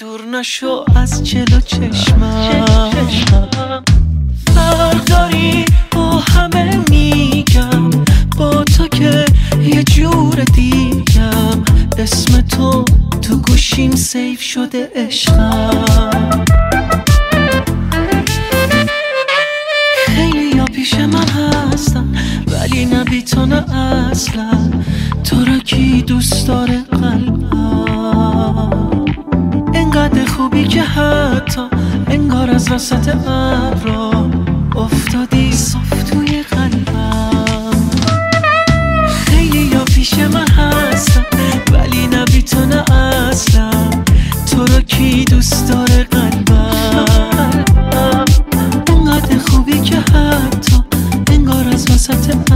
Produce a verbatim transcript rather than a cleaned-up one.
دور نشو از جلو چشمم. فرق داری با همه میگم، با تو که یه جور دیگم. اسم تو تو گوشیم سیف شده عشقم. خیلی یا پیش من هستن ولی نه بی تو نه اصلا. تو را کی دوست داره قلبم؟ انقدر خوبی که حتی انگار از وسط ابرا افتادی صاف توی قلبم. خیلی یا پیش من هستن ولی نه بی تو نه اصلا. تو را کی دوست داره قلبم؟ انقدر خوبی که حتی انگار از وسط